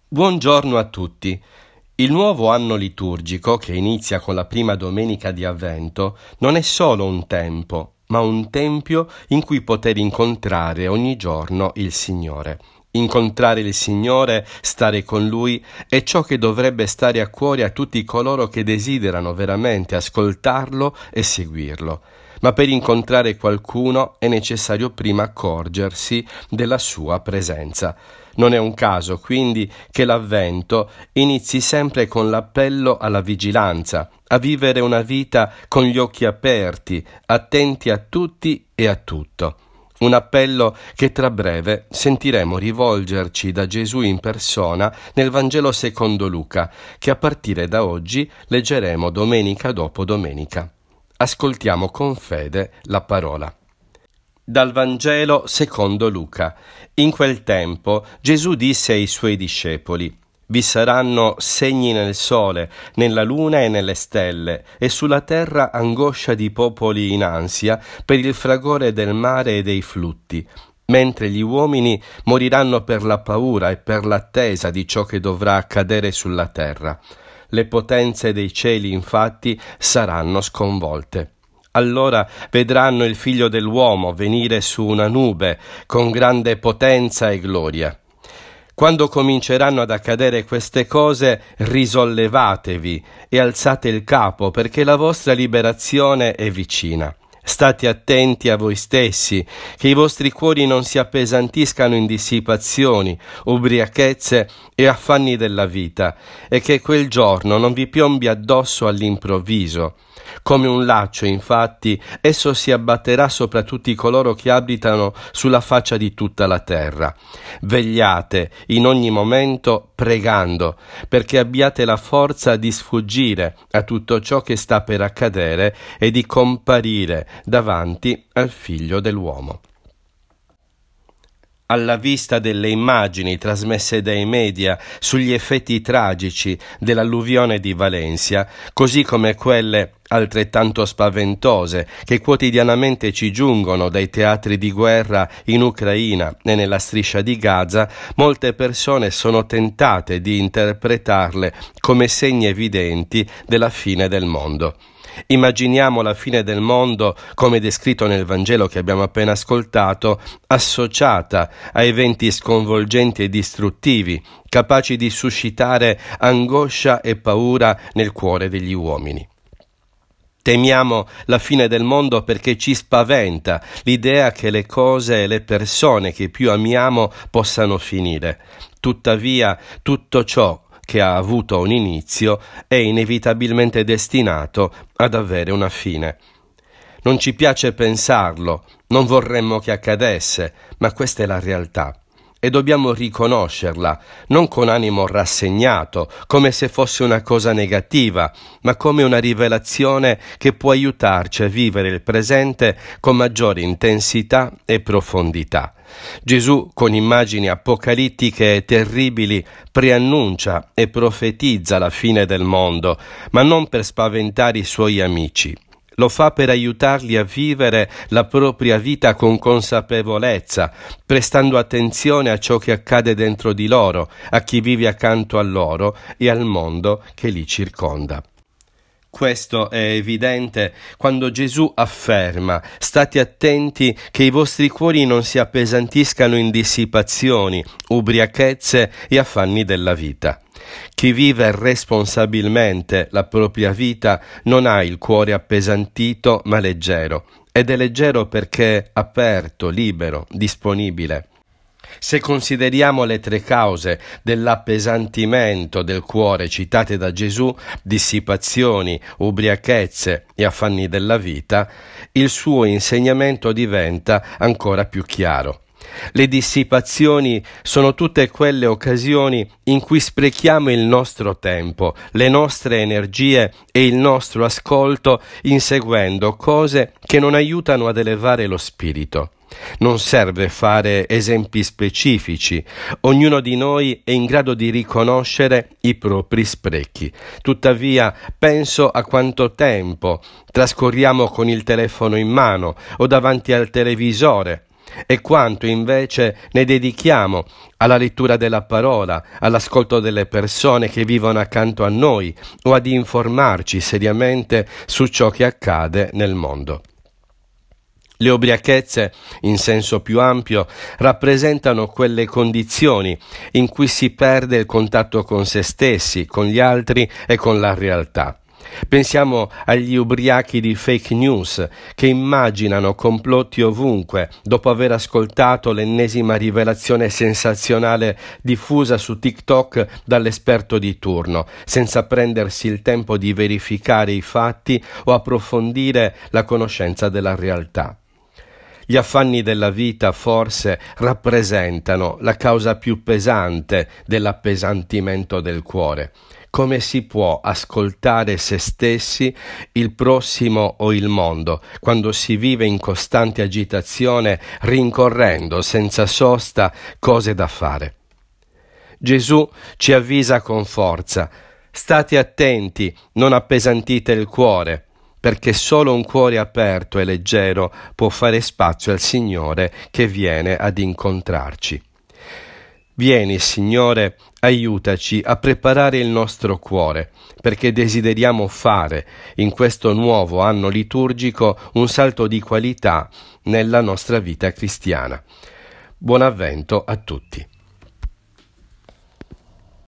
Buongiorno a tutti. Il nuovo anno liturgico, che inizia con la prima domenica di Avvento, non è solo un tempo, ma un tempio in cui poter incontrare ogni giorno il Signore. Incontrare il Signore, stare con Lui, è ciò che dovrebbe stare a cuore a tutti coloro che desiderano veramente ascoltarlo e seguirlo. Ma per incontrare qualcuno è necessario prima accorgersi della sua presenza. Non è un caso, quindi, che l'Avvento inizi sempre con l'appello alla vigilanza, a vivere una vita con gli occhi aperti, attenti a tutti e a tutto. Un appello che tra breve sentiremo rivolgerci da Gesù in persona nel Vangelo secondo Luca, che a partire da oggi leggeremo domenica dopo domenica. Ascoltiamo con fede la parola. Dal Vangelo secondo Luca. In quel tempo Gesù disse ai suoi discepoli: vi saranno segni nel sole, nella luna e nelle stelle, e sulla terra angoscia di popoli in ansia per il fragore del mare e dei flutti, mentre gli uomini moriranno per la paura e per l'attesa di ciò che dovrà accadere sulla terra. Le potenze dei cieli, infatti, saranno sconvolte. Allora vedranno il Figlio dell'uomo venire su una nube con grande potenza e gloria. Quando cominceranno ad accadere queste cose, risollevatevi e alzate il capo, perché la vostra liberazione è vicina. State attenti a voi stessi, che i vostri cuori non si appesantiscano in dissipazioni, ubriachezze e affanni della vita, e che quel giorno non vi piombi addosso all'improvviso. Come un laccio, infatti, esso si abbatterà sopra tutti coloro che abitano sulla faccia di tutta la terra. Vegliate in ogni momento pregando, perché abbiate la forza di sfuggire a tutto ciò che sta per accadere e di comparire davanti al Figlio dell'uomo. Alla vista delle immagini trasmesse dai media sugli effetti tragici dell'alluvione di Valencia, così come quelle altrettanto spaventose che quotidianamente ci giungono dai teatri di guerra in Ucraina e nella striscia di Gaza, molte persone sono tentate di interpretarle come segni evidenti della fine del mondo. Immaginiamo la fine del mondo, come descritto nel Vangelo che abbiamo appena ascoltato, associata a eventi sconvolgenti e distruttivi, capaci di suscitare angoscia e paura nel cuore degli uomini. Temiamo la fine del mondo perché ci spaventa l'idea che le cose e le persone che più amiamo possano finire. Tuttavia, tutto ciò che ha avuto un inizio è inevitabilmente destinato ad avere una fine. Non ci piace pensarlo, non vorremmo che accadesse, ma questa è la realtà. E dobbiamo riconoscerla, non con animo rassegnato, come se fosse una cosa negativa, ma come una rivelazione che può aiutarci a vivere il presente con maggiore intensità e profondità. Gesù, con immagini apocalittiche e terribili, preannuncia e profetizza la fine del mondo, ma non per spaventare i suoi amici. Lo fa per aiutarli a vivere la propria vita con consapevolezza, prestando attenzione a ciò che accade dentro di loro, a chi vive accanto a loro e al mondo che li circonda. Questo è evidente quando Gesù afferma: state attenti che i vostri cuori non si appesantiscano in dissipazioni, ubriachezze e affanni della vita. Chi vive responsabilmente la propria vita non ha il cuore appesantito ma leggero, ed è leggero perché è aperto, libero, disponibile. Se consideriamo le tre cause dell'appesantimento del cuore citate da Gesù, dissipazioni, ubriachezze e affanni della vita, il suo insegnamento diventa ancora più chiaro. Le dissipazioni sono tutte quelle occasioni in cui sprechiamo il nostro tempo, le nostre energie e il nostro ascolto inseguendo cose che non aiutano ad elevare lo spirito. Non serve fare esempi specifici, ognuno di noi è in grado di riconoscere i propri sprechi. Tuttavia, penso a quanto tempo trascorriamo con il telefono in mano o davanti al televisore, e quanto invece ne dedichiamo alla lettura della parola, all'ascolto delle persone che vivono accanto a noi o ad informarci seriamente su ciò che accade nel mondo. Le ubriachezze, in senso più ampio, rappresentano quelle condizioni in cui si perde il contatto con se stessi, con gli altri e con la realtà. Pensiamo agli ubriachi di fake news che immaginano complotti ovunque dopo aver ascoltato l'ennesima rivelazione sensazionale diffusa su TikTok dall'esperto di turno, senza prendersi il tempo di verificare i fatti o approfondire la conoscenza della realtà. Gli affanni della vita forse rappresentano la causa più pesante dell'appesantimento del cuore. Come si può ascoltare se stessi, il prossimo o il mondo, quando si vive in costante agitazione, rincorrendo senza sosta cose da fare? Gesù ci avvisa con forza: state attenti, non appesantite il cuore, perché solo un cuore aperto e leggero può fare spazio al Signore che viene ad incontrarci. Vieni, Signore, aiutaci a preparare il nostro cuore, perché desideriamo fare in questo nuovo anno liturgico un salto di qualità nella nostra vita cristiana. Buon avvento a tutti.